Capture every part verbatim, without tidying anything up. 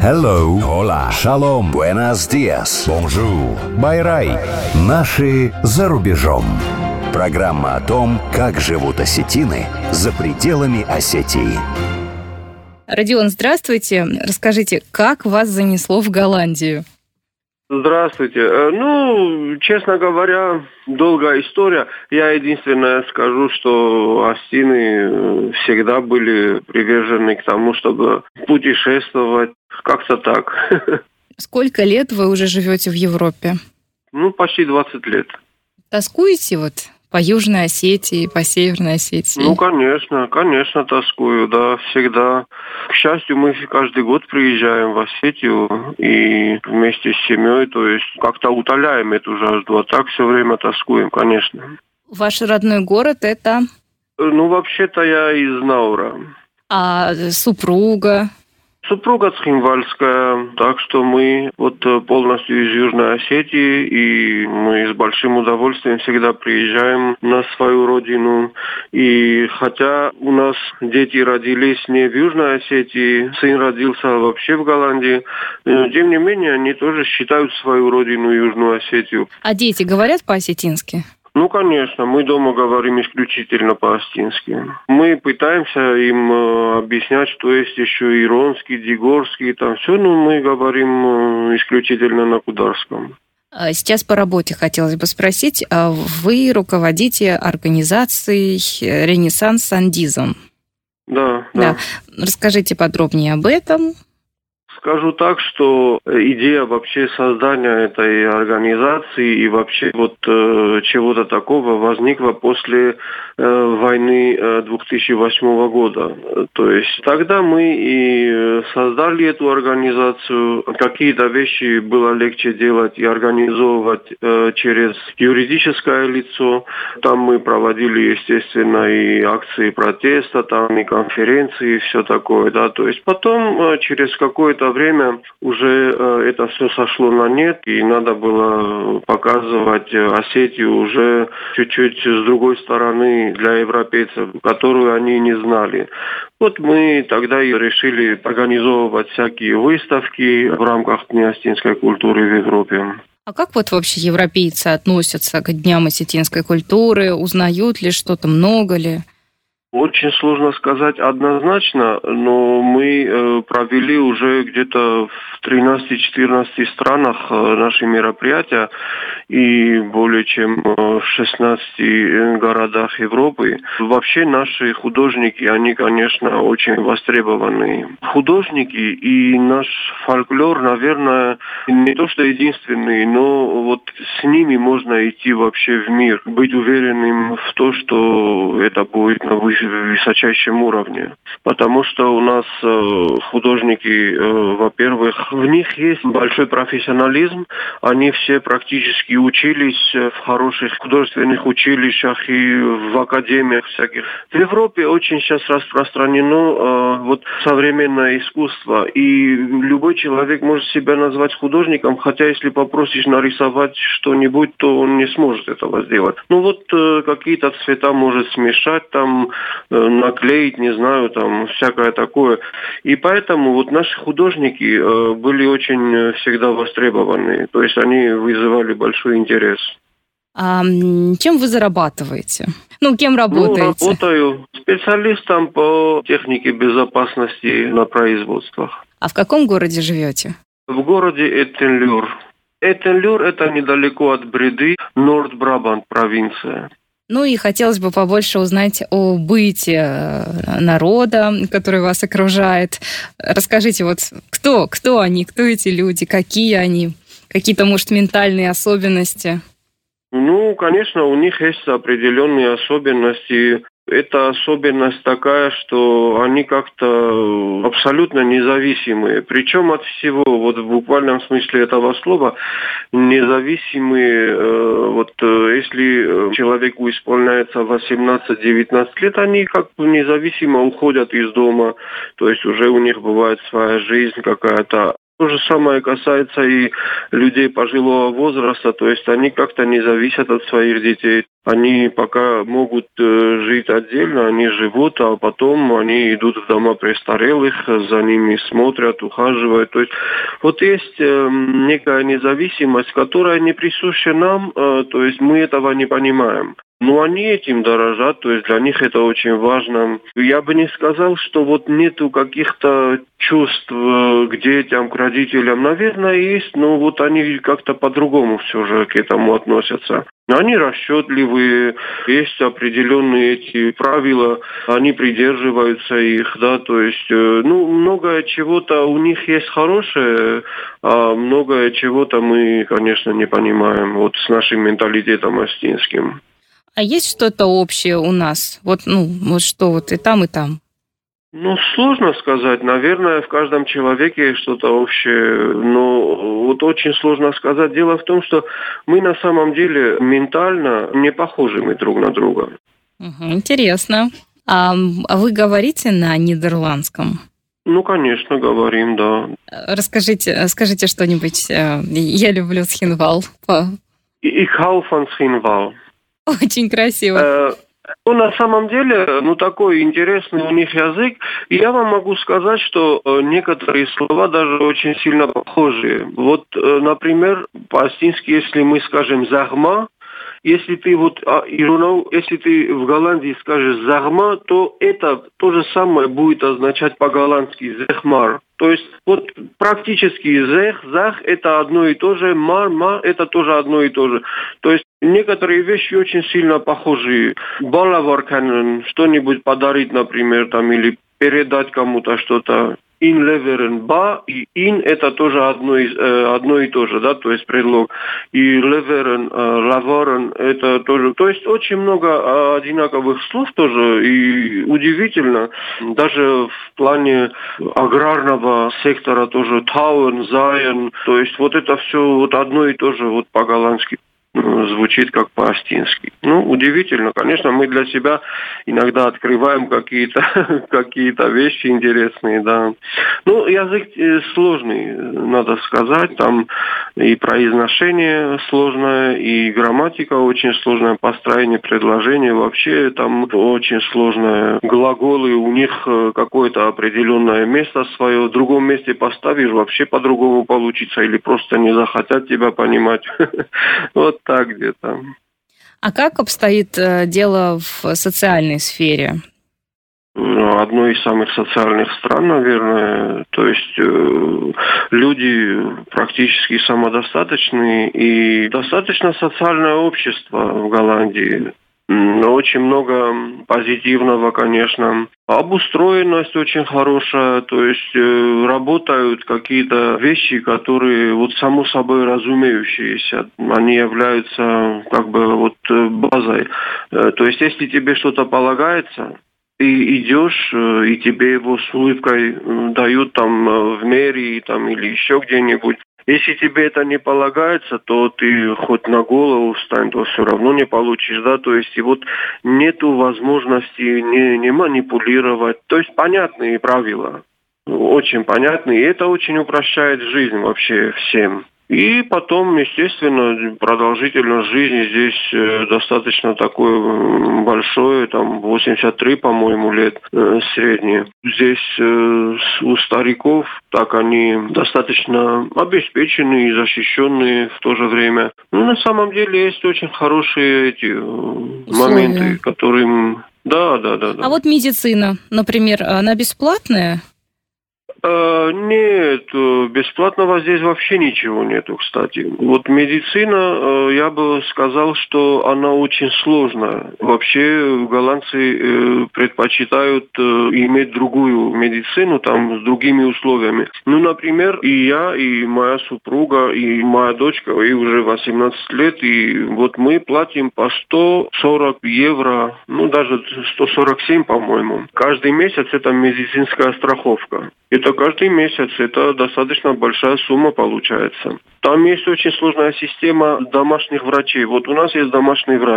Hello, hola, shalom, buenos dias, bonjour, байрай. Наши за рубежом. Программа о том, как живут осетины за пределами Осетии. Родион, здравствуйте. Расскажите, как вас занесло в Голландию? Здравствуйте. Ну, честно говоря, долгая история. Я единственное скажу, что осетины всегда были привержены к тому, чтобы путешествовать. Как-то так. Сколько лет вы уже живете в Европе? Ну, почти двадцать лет. Тоскуете вот по Южной Осетии, по Северной Осетии? Ну, конечно, конечно, тоскую, да, всегда. К счастью, мы каждый год приезжаем в Осетию и вместе с семьей, то есть как-то утоляем эту жажду, а так все время тоскуем, конечно. Ваш родной город — это? Ну, вообще-то я из Наура. А супруга? Супруга цхинвальская, так что мы вот полностью из Южной Осетии, и мы с большим удовольствием всегда приезжаем на свою родину. И хотя у нас дети родились не в Южной Осетии, сын родился вообще в Голландии, тем не менее они тоже считают свою родину Южную Осетию. А дети говорят по-осетински? Ну, конечно, мы дома говорим исключительно по-осетински. Мы пытаемся им э, объяснять, что есть еще иронский, дигорский, там все, но мы говорим э, исключительно на кударском. Сейчас по работе хотелось бы спросить. Вы руководите организацией «Ренессанс Сандизм». Да, да. да. Расскажите подробнее об этом. Скажу так, что идея вообще создания этой организации и вообще вот э, чего-то такого возникла после э, войны э, две тысячи восьмого года. То есть тогда мы и создали эту организацию. Какие-то вещи было легче делать и организовывать э, через юридическое лицо. Там мы проводили, естественно, и акции протеста, там и конференции, и все такое, да. То есть потом э, через какое-то время уже э, это все сошло на нет, и надо было показывать Осетию уже чуть-чуть с другой стороны для европейцев, которую они не знали. Вот мы тогда и решили организовывать всякие выставки в рамках Дня осетинской культуры в Европе. А как вот вообще европейцы относятся к Дням осетинской культуры? Узнают ли что-то, много ли? Очень сложно сказать однозначно, но мы э, провели уже где-то в тринадцати-четырнадцати странах э, наши мероприятия и более чем э, в шестнадцати городах Европы. Вообще наши художники, они, конечно, очень востребованы. Художники и наш фольклор, наверное, не то что единственный, но вот с ними можно идти вообще в мир, быть уверенным в том, что это будет на высшем высочайшем уровне. Потому что у нас э, художники, э, во-первых, в них есть большой профессионализм. Они все практически учились в хороших художественных училищах и в академиях всяких. В Европе очень сейчас распространено э, вот современное искусство. И любой человек может себя назвать художником, хотя если попросишь нарисовать что-нибудь, то он не сможет этого сделать. Ну вот э, какие-то цвета может смешать, там наклеить, не знаю, там всякое такое. И поэтому вот наши художники э, были очень всегда востребованы. То есть они вызывали большой интерес. А чем вы зарабатываете? Ну, кем работаете? Ну, работаю специалистом по технике безопасности на производствах. А в каком городе живете? В городе Эттенлюр. Эттенлюр – это недалеко от Бреды, Норд-Брабант провинция. Ну и хотелось бы побольше узнать о быте народа, который вас окружает. Расскажите, вот кто, кто они, кто эти люди, какие они, какие-то, может, ментальные особенности? Ну, конечно, у них есть определенные особенности. Это особенность такая, что они как-то абсолютно независимые. Причем от всего, вот в буквальном смысле этого слова, независимые. Вот если человеку исполняется восемнадцать-девятнадцать лет, они как бы независимо уходят из дома. То есть уже у них бывает своя жизнь какая-то. То же самое касается и людей пожилого возраста, то есть они как-то не зависят от своих детей. Они пока могут э, жить отдельно, они живут, а потом они идут в дома престарелых, за ними смотрят, ухаживают. То есть вот есть э, некая независимость, которая не присуща нам, э, то есть мы этого не понимаем. Но они этим дорожат, то есть для них это очень важно. Я бы не сказал, что вот нету каких-то чувств к детям, к родителям. Наверное, есть, но вот они как-то по-другому все же к этому относятся. Они расчетливые, есть определенные эти правила, они придерживаются их, да, то есть, ну, многое чего-то у них есть хорошее, а многое чего-то мы, конечно, не понимаем, вот с нашим менталитетом астинским. А есть что-то общее у нас? Вот, ну, вот что вот и там, и там? Ну, сложно сказать. Наверное, в каждом человеке есть что-то общее. Но вот очень сложно сказать. Дело в том, что мы на самом деле ментально не похожи мы друг на друга. Угу, интересно. А, а вы говорите на нидерландском? Ну, конечно, говорим, да. Расскажите, скажите что-нибудь. Я люблю Схинвал. Ich hau von Shinwal. Очень красиво. Э, ну, на самом деле, ну, такой интересный у них язык. И я вам могу сказать, что э, некоторые слова даже очень сильно похожие. Вот, э, например, по-астински, если мы скажем «загма», если ты вот, а, если ты в Голландии скажешь «загма», то это то же самое будет означать по-голландски «зехмар». То есть вот практически «зех», «зах» – это одно и то же, «мар», «ма» – это тоже одно и то же. То есть некоторые вещи очень сильно похожи. Балаварканен, что-нибудь подарить, например, там, или передать кому-то что-то. «Ин леверен ба» и «ин» – это тоже одно и, э, одно и то же, да, то есть предлог. И «леверен», э, «лаворен» – это тоже. То есть очень много одинаковых слов тоже, и удивительно, даже в плане аграрного сектора тоже «тауэн», «заян», то есть вот это все вот одно и то же вот по-голландски звучит как по-астински. Ну, удивительно. Конечно, мы для себя иногда открываем какие-то какие-то вещи интересные, да. Ну, язык сложный, надо сказать. Там и произношение сложное, и грамматика очень сложная, построение предложений вообще там очень сложное. Глаголы, у них какое-то определенное место свое. В другом месте поставишь, вообще по-другому получится. Или просто не захотят тебя понимать. Вот так где-то. А как обстоит дело в социальной сфере? Одной из самых социальных стран, наверное. То есть э, люди практически самодостаточные и достаточно социальное общество в Голландии. Очень много позитивного, конечно. Обустроенность очень хорошая, то есть э, работают какие-то вещи, которые вот само собой разумеющиеся. Они являются как бы вот базой. Э, то есть если тебе что-то полагается, ты идешь, и тебе его с улыбкой дают там в мэрии там, или еще где-нибудь. Если тебе это не полагается, то ты хоть на голову встань, то все равно не получишь, да, то есть и вот нету возможности не, не манипулировать, то есть понятные правила, очень понятные, и это очень упрощает жизнь вообще всем. И потом, естественно, продолжительность жизни здесь достаточно такое большое, там восемьдесят три, по-моему, лет средние. Здесь у стариков так они достаточно обеспеченные и защищенные в то же время. Ну, на самом деле, есть очень хорошие эти условия, моменты, которые... Да, да, да, да. А вот медицина, например, она бесплатная? Нет, бесплатного здесь вообще ничего нету, кстати. Вот медицина, я бы сказал, что она очень сложная. Вообще голландцы предпочитают иметь другую медицину, там, с другими условиями. Ну, например, и я, и моя супруга, и моя дочка, ей уже восемнадцать лет, и вот мы платим по сто сорок евро, ну, даже сто сорок семь, по-моему. Каждый месяц это медицинская страховка. Это каждый месяц, это достаточно большая сумма получается. Там есть очень сложная система домашних врачей. Вот у нас есть домашний врач.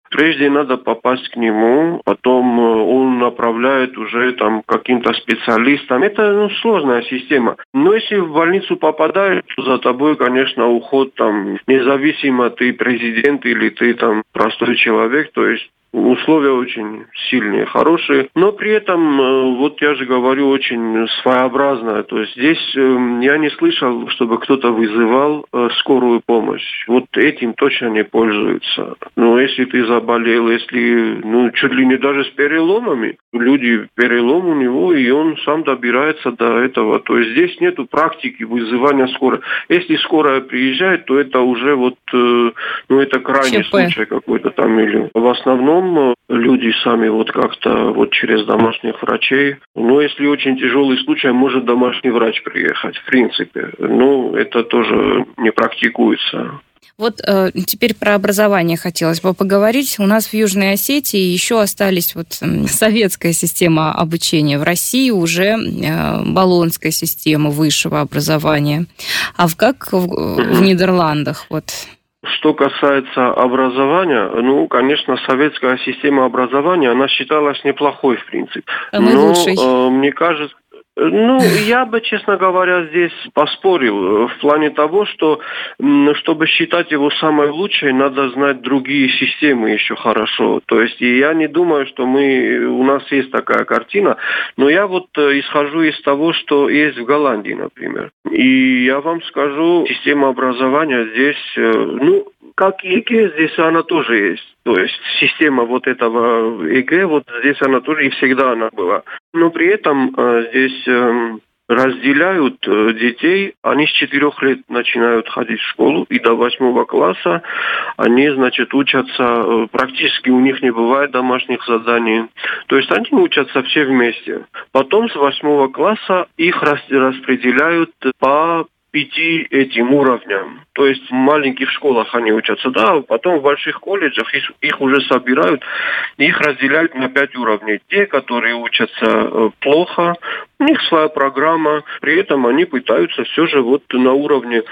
Прежде надо попасть к нему, потом он направляет уже там каким-то специалистам. Это ну, сложная система. Но если в больницу попадаешь, то за тобой, конечно, уход там, независимо ты президент или ты там простой человек, то есть условия очень сильные, хорошие, но при этом, вот я же говорю, очень своеобразное. То есть здесь я не слышал, чтобы кто-то вызывал скорую помощь. Вот этим точно не пользуются. Но если ты заболел, если, ну, чуть ли не даже с переломами, люди, перелом у него, и он сам добирается до этого. То есть здесь нету практики вызывания скорой. Если скорая приезжает, то это уже вот, ну, это крайний ЧП. Случай какой-то там. Или в основном люди сами вот как-то вот через домашних врачей. Но если очень тяжелый случай, может домашний врач приехать, в принципе. Но это тоже не практикуется. Вот э, теперь про образование хотелось бы поговорить. У нас в Южной Осетии еще остались вот э, советская система обучения. В России уже э, болонская система высшего образования. А в, как в, в Нидерландах? Вот. Что касается образования, ну, конечно, советская система образования, она считалась неплохой, в принципе. Самый Но, лучший. э, мне кажется, ну, я бы, честно говоря, здесь поспорил в плане того, что, чтобы считать его самой лучшей, надо знать другие системы еще хорошо. То есть, и я не думаю, что мы, у нас есть такая картина, но я вот исхожу из того, что есть в Голландии, например. И я вам скажу, система образования здесь, ну, как ЕГЭ, здесь она тоже есть. То есть система вот этого ЕГЭ, вот здесь она тоже и всегда она была. Но при этом э, здесь э, разделяют э, детей. Они с четырех лет начинают ходить в школу, и до восьмого класса они, значит, учатся, э, практически у них не бывает домашних заданий. То есть они учатся все вместе. Потом с восьмого класса их рас- распределяют по пяти этим уровням. То есть в маленьких школах они учатся, да, потом в больших колледжах их, их уже собирают, их разделяют на пять уровней. Те, которые учатся плохо, у них своя программа, при этом они пытаются все же вот на уровне,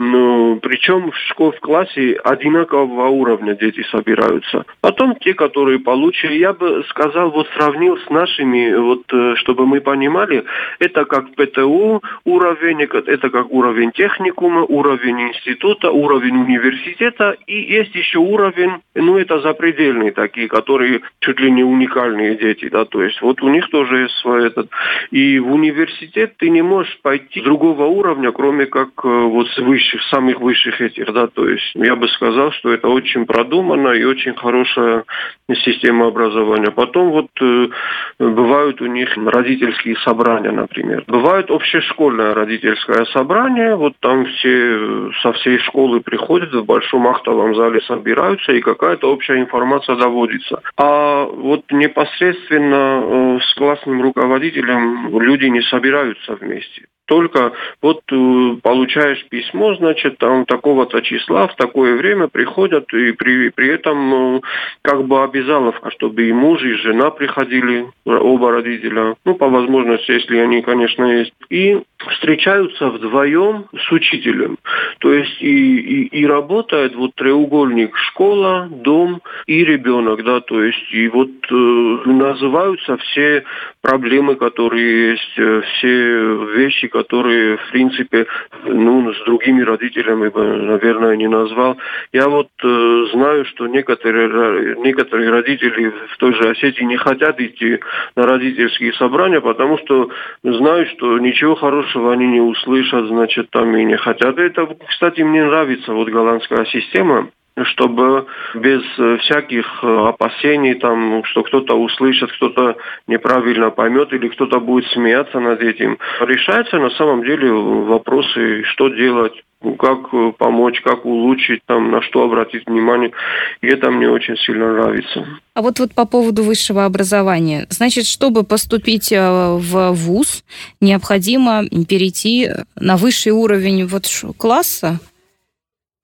ну, причем в школе, в классе одинакового уровня дети собираются. Потом те, которые получше, я бы сказал, вот сравнил с нашими, вот, чтобы мы понимали, это как ПТУ уровень, это как уровень техникума, уровень института, уровень университета, и есть еще уровень, ну, это запредельные такие, которые чуть ли не уникальные дети, да, то есть вот у них тоже есть свой этот, и в университет ты не можешь пойти с другого уровня, кроме как вот с высших, самых высших этих, да, то есть я бы сказал, что это очень продумано и очень хорошая система образования. Потом вот э, бывают у них родительские собрания, например. Бывает общешкольное родительское собрание, вот там все со всей школы приходят, в большом актовом зале собираются, и какая-то общая информация доводится. А вот непосредственно э, с классным руководителем люди не собираются вместе. Только вот э, получаешь письмо, значит, там такого-то числа, в такое время приходят, и при, при этом э, как бы обязаловка, чтобы и муж, и жена приходили, оба родителя, ну, по возможности, если они, конечно, есть, и встречаются вдвоем с учителем. То есть и, и, и работает вот треугольник школа, дом и ребенок, да, то есть и вот э, называются все проблемы, которые есть, все вещи, которые, в принципе, ну, с другими родителями бы, наверное, не назвал. Я вот э, знаю, что некоторые, некоторые родители в той же Осетии не хотят идти на родительские собрания, потому что знают, что ничего хорошего они не услышат, значит, там и не хотят. Это, кстати, мне нравится вот голландская система, чтобы без всяких опасений, там, что кто-то услышит, кто-то неправильно поймет или кто-то будет смеяться над этим. Решаются на самом деле вопросы, что делать, как помочь, как улучшить, там, на что обратить внимание. И это мне очень сильно нравится. А вот, вот по поводу высшего образования. Значит, чтобы поступить в вуз, необходимо перейти на высший уровень вот класса?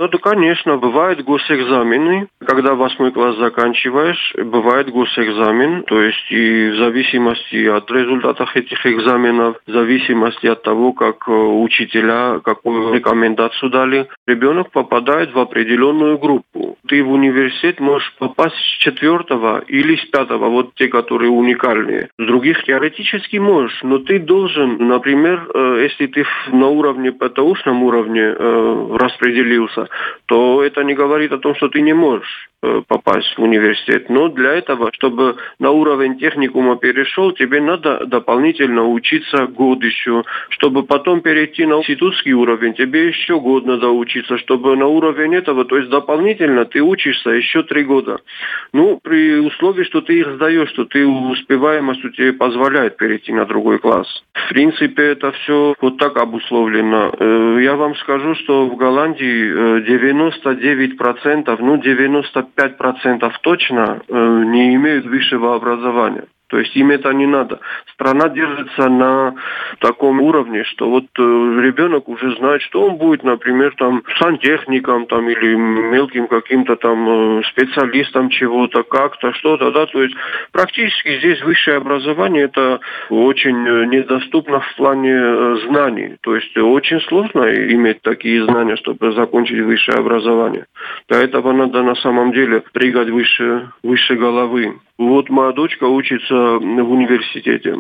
Ну да, конечно, бывают госэкзамены. Когда восьмой класс заканчиваешь, бывает госэкзамен. То есть и в зависимости от результатов этих экзаменов, в зависимости от того, как учителя, какую рекомендацию дали, ребенок попадает в определенную группу. Ты в университет можешь попасть с четвертого или с пятого, вот те, которые уникальные. С других теоретически можешь, но ты должен, например, если ты на уровне, ПТУшном уровне распределился, то это не говорит о том, что ты не можешь попасть в университет. Но для этого, чтобы на уровень техникума перешел, тебе надо дополнительно учиться год еще. Чтобы потом перейти на институтский уровень, тебе еще год надо учиться. Чтобы на уровень этого, то есть дополнительно ты учишься еще три года. Ну, при условии, что ты их сдаешь, что ты успеваемость у тебя позволяет перейти на другой класс. В принципе, это все вот так обусловлено. Я вам скажу, что в Голландии девяносто девять процентов, ну девяносто пять процентов точно не имеют высшего образования. То есть им это не надо. Страна держится на таком уровне, что вот э, ребенок уже знает, что он будет, например, там сантехником там, или мелким каким-то там э, специалистом чего-то, как-то, что-то, да. То есть практически здесь высшее образование это очень недоступно в плане э, знаний. То есть очень сложно иметь такие знания, чтобы закончить высшее образование. Для этого надо на самом деле прыгать выше, выше головы. Вот моя дочка учится в университете.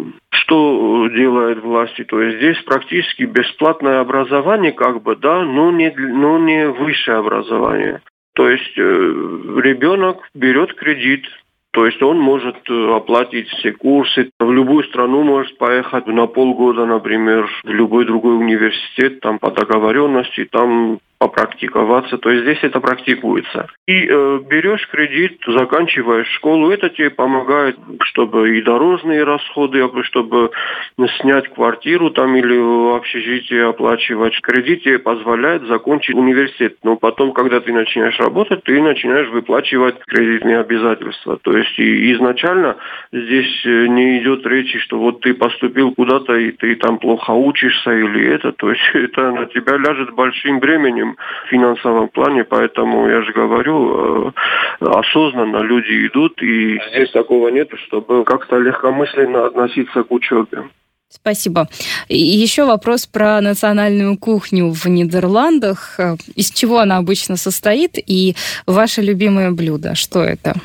Что делает власти? То есть здесь практически бесплатное образование, как бы, да, но не, но не высшее образование. То есть э, ребенок берет кредит, то есть он может оплатить все курсы, в любую страну может поехать на полгода, например, в любой другой университет, там по договоренности, там попрактиковаться, то есть здесь это практикуется. И э, берешь кредит, заканчиваешь школу, это тебе помогает, чтобы и дорожные расходы, чтобы снять квартиру там или общежитие оплачивать. Кредит тебе позволяет закончить университет, но потом, когда ты начинаешь работать, ты начинаешь выплачивать кредитные обязательства. То есть и изначально здесь не идет речи, что вот ты поступил куда-то и ты там плохо учишься или это, то есть это на тебя ляжет большим бременем в финансовом плане, поэтому я же говорю, осознанно люди идут, и здесь такого нет, чтобы как-то легкомысленно относиться к учебе. Спасибо. И еще вопрос про национальную кухню в Нидерландах. Из чего она обычно состоит и ваше любимое блюдо? Что это?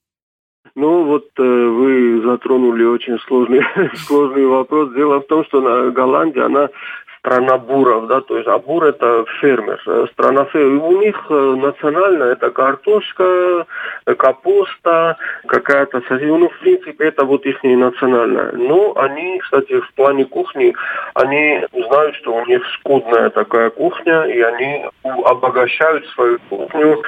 Ну, вот э, вы затронули очень сложный, сложный вопрос. Дело в том, что на Голландии, она страна буров, да, то есть, а бур это фермер, страна фермер. У них национальная это картошка, капуста, какая-то, ну, в принципе, это вот их национальная. Но они, кстати, в плане кухни, они знают, что у них скудная такая кухня, и они обогащают свою кухню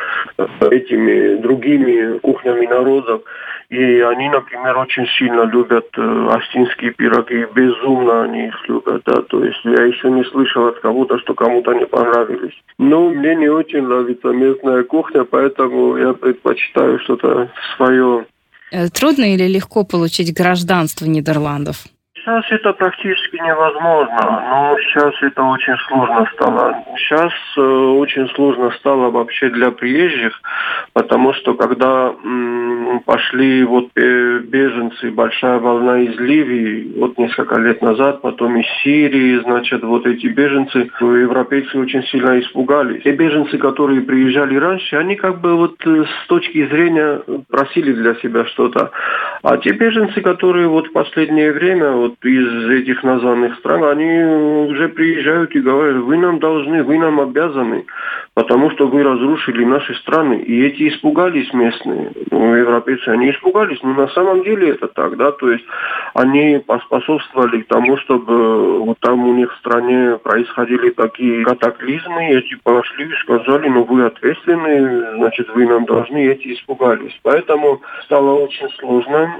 этими другими кухнями народов. И они, например, очень сильно любят э, остинские пироги, безумно они их любят, да, то есть я еще не слышал от кого-то, что кому-то не понравились. Но мне не очень нравится местная кухня, поэтому я предпочитаю что-то свое. Трудно или легко получить гражданство Нидерландов? Сейчас это практически невозможно, но сейчас это очень сложно стало. Сейчас э, очень сложно стало вообще для приезжих, потому что когда м, пошли вот беженцы, большая волна из Ливии, вот несколько лет назад, потом из Сирии, значит, вот эти беженцы, европейцы очень сильно испугались. Те беженцы, которые приезжали раньше, они как бы вот с точки зрения просили для себя что-то. А те беженцы, которые вот в последнее время, вот из этих названных стран, они уже приезжают и говорят, вы нам должны, вы нам обязаны, потому что вы разрушили наши страны. И эти испугались местные, ну, европейцы, они испугались, но на самом деле это так, да, то есть они поспособствовали к тому, чтобы вот там у них в стране происходили такие катаклизмы, эти пошли и сказали, ну вы ответственны, значит вы нам должны, эти испугались. Поэтому стало очень сложно,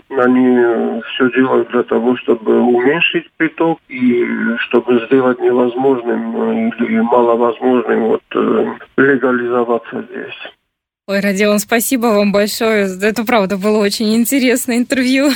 они все делают для того, чтобы уменьшить приток и чтобы сделать невозможным или маловозможным вот легализоваться здесь. Ой, Родион, спасибо вам большое. Это правда было очень интересное интервью.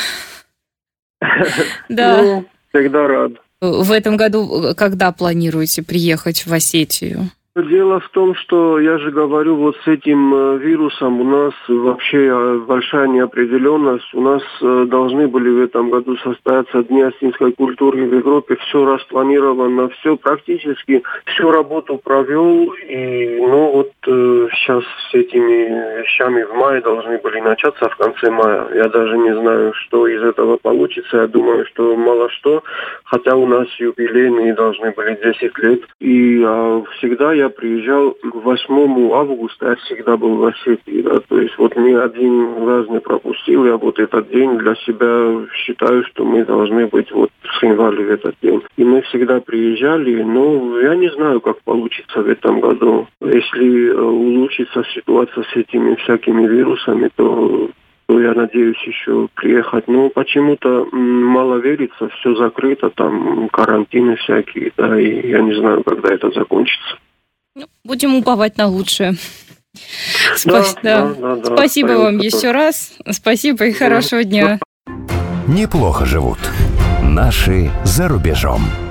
Да. Ну, всегда рад. В этом году когда планируете приехать в Осетию? Дело в том, что я же говорю, вот с этим вирусом у нас вообще большая неопределенность. У нас должны были в этом году состояться Дни осетинской культуры в Европе. Все распланировано, все практически, всю работу провел. И ну вот сейчас с этими вещами в мае должны были начаться, в конце мая. Я даже не знаю, что из этого получится. Я думаю, что мало что. Хотя у нас юбилейные должны были десять лет. И а, всегда я Я приезжал к восьмому августа, я всегда был в Осетии, да, то есть вот ни один раз не пропустил, я вот этот день для себя считаю, что мы должны быть вот в Цхинвале в этот день. И мы всегда приезжали, но я не знаю, как получится в этом году. Если улучшится ситуация с этими всякими вирусами, то то я надеюсь еще приехать. Но почему-то мало верится, все закрыто, там карантины всякие, да, и я не знаю, когда это закончится. Будем уповать на лучшее. Да, Спа- да, да. да, да, Спасибо да, вам да. еще раз. Спасибо и хорошего дня. Неплохо живут наши за рубежом.